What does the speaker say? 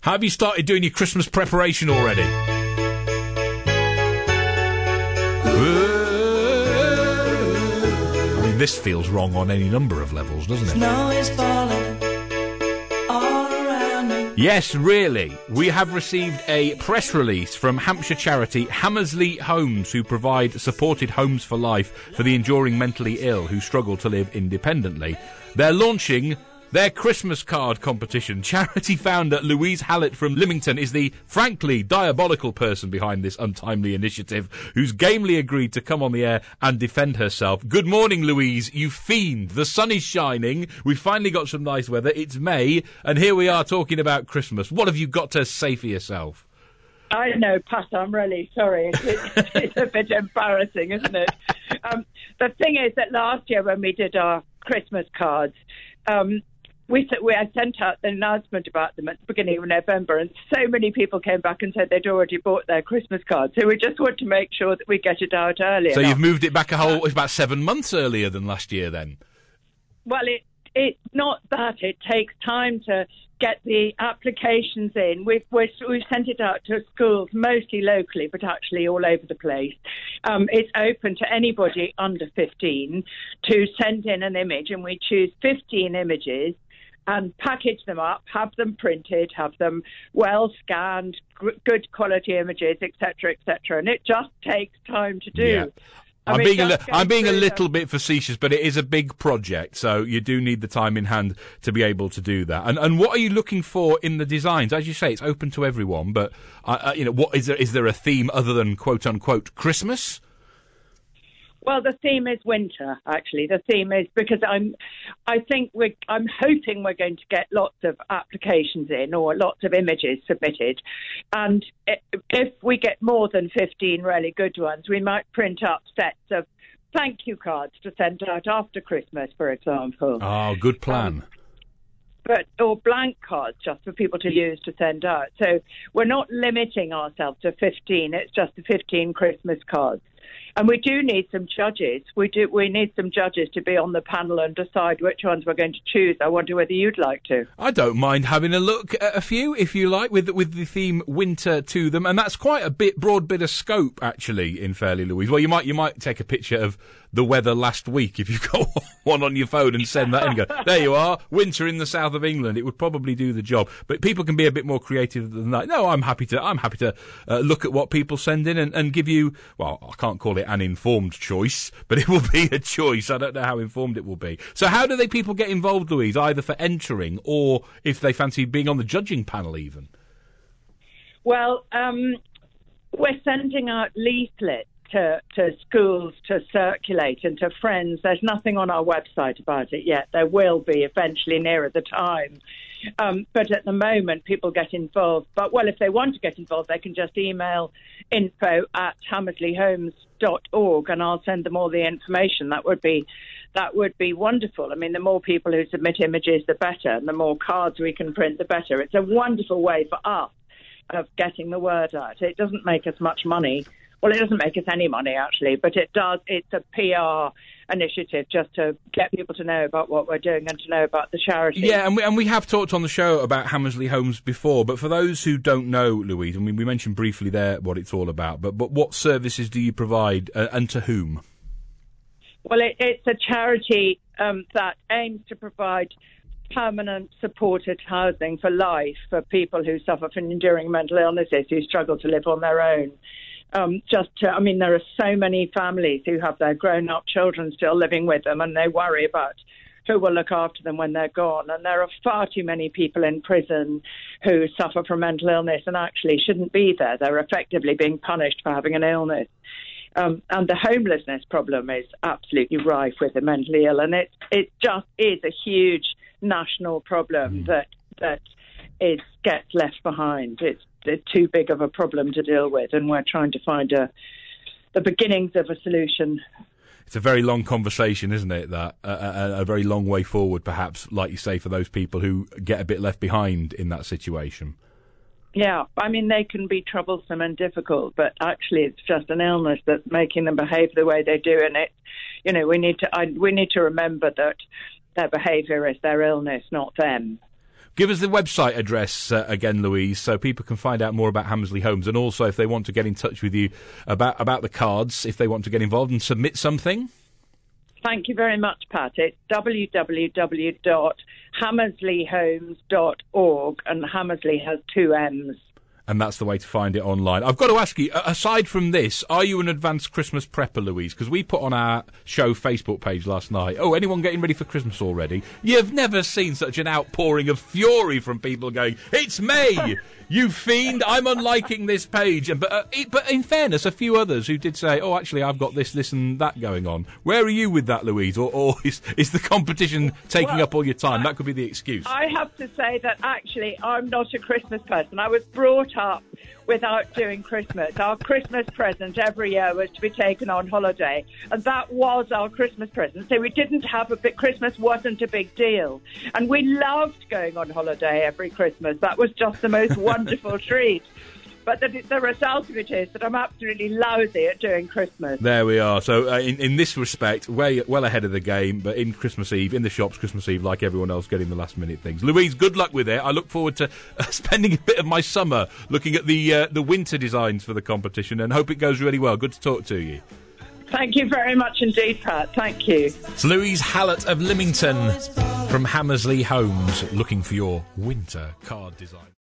Have you started doing your Christmas preparation already? I mean, this feels wrong on any number of levels, doesn't it? Snow is falling all around me. Yes, really. We have received a press release from Hampshire charity Hammersley Homes, who provide supported homes for life for the enduring mentally ill who struggle to live independently. They're launching their Christmas card competition. Charity founder Louise Hallett from Lymington is the frankly diabolical person behind this untimely initiative, who's gamely agreed to come on the air and defend herself. Good morning, Louise, you fiend. The sun is shining. We've finally got some nice weather. It's May, and here we are talking about Christmas. What have you got to say for yourself? I know, Pat, I'm really sorry. It's a bit embarrassing, isn't it? The thing is that last year when we did our Christmas cards, I sent out the announcement about them at the beginning of November, and so many people came back and said they'd already bought their Christmas cards. So we just want to make sure that we get it out earlier. So you've moved it back it's about 7 months earlier than last year then? Well, it's not that. It takes time to get the applications in. We've sent it out to schools, mostly locally, but actually all over the place. It's open to anybody under 15 to send in an image, and we choose 15 images and package them up, have them printed, have them well scanned, good quality images, etc., etc. And it just takes time to do. Yeah. I'm being a little bit facetious, but it is a big project, so you do need the time in hand to be able to do that. And what are you looking for in the designs? As you say, it's open to everyone, but what is there a theme other than quote unquote Christmas? Well, the theme is winter, actually. The theme is because I'm hoping we're going to get lots of applications in or lots of images submitted. And if we get more than 15 really good ones, we might print up sets of thank you cards to send out after Christmas, for example. Oh, good plan. Or blank cards just for people to use to send out. So we're not limiting ourselves to 15. It's just the 15 Christmas cards. And we do need some judges. We need some judges to be on the panel and decide which ones we're going to choose. I wonder whether you'd like to. I don't mind having a look at a few, if you like, with the theme winter to them. And that's quite a broad bit of scope, actually, in Fairly Louise. Well, you might take a picture of the weather last week if you've got one on your phone and send that in and go, there you are, winter in the south of England. It would probably do the job. But people can be a bit more creative than that. No, I'm happy to look at what people send in and give you, well, I can't call it an informed choice, but it will be a choice. I don't know how informed it will be. So how do people get involved, Louise, either for entering or if they fancy being on the judging panel even? Well, we're sending out leaflets to schools to circulate and to friends. There's nothing on our website about it yet. There will be eventually nearer the time. But at the moment, people get involved. But, well, if they want to get involved, they can just email info@hammersleyhomes.org and I'll send them all the information. That would be wonderful. I mean, the more people who submit images, the better. And the more cards we can print, the better. It's a wonderful way for us of getting the word out. It doesn't make us much money. Well, it doesn't make us any money, actually, but it does. It's a PR initiative just to get people to know about what we're doing and to know about the charity. Yeah, and we have talked on the show about Hammersley Homes before, but for those who don't know, Louise, I mean, we mentioned briefly there what it's all about, but what services do you provide and to whom? Well, it's a charity that aims to provide permanent supported housing for life for people who suffer from enduring mental illnesses, who struggle to live on their own. There are so many families who have their grown-up children still living with them and they worry about who will look after them when they're gone. And there are far too many people in prison who suffer from mental illness and actually shouldn't be there. They're effectively being punished for having an illness. And the homelessness problem is absolutely rife with the mentally ill. And it just is a huge national problem that gets left behind. It's too big of a problem to deal with, and we're trying to find the beginnings of a solution. It's a very long conversation, isn't it? That a very long way forward, perhaps, like you say, for those people who get a bit left behind in that situation. Yeah, I mean, they can be troublesome and difficult, but actually it's just an illness that's making them behave the way they do, and we need to remember that their behaviour is their illness, not them. Give us the website address again, Louise, so people can find out more about Hammersley Homes, and also if they want to get in touch with you about the cards, if they want to get involved and submit something. Thank you very much, Pat. It's www.hammersleyhomes.org, and Hammersley has 2 M's. And that's the way to find it online. I've got to ask you, aside from this, are you an advanced Christmas prepper, Louise? Because we put on our show Facebook page last night, anyone getting ready for Christmas already? You've never seen such an outpouring of fury from people going, it's May! You fiend, I'm unliking this page. But in fairness, a few others who did say, actually, I've got this and that going on. Where are you with that, Louise? Or is the competition taking up all your time? That could be the excuse. I have to say that actually I'm not a Christmas person. I was brought up without doing Christmas. Our Christmas present every year was to be taken on holiday, and that was our Christmas present. So we didn't have Christmas wasn't a big deal, and we loved going on holiday every Christmas. That was just the most wonderful treat. But the result of it is that I'm absolutely lousy at doing Christmas. There we are. So in this respect, well ahead of the game, but in Christmas Eve, in the shops Christmas Eve, like everyone else, getting the last-minute things. Louise, good luck with it. I look forward to spending a bit of my summer looking at the winter designs for the competition, and hope it goes really well. Good to talk to you. Thank you very much indeed, Pat. Thank you. It's Louise Hallett of Lymington from Hammersley Homes, looking for your winter card design.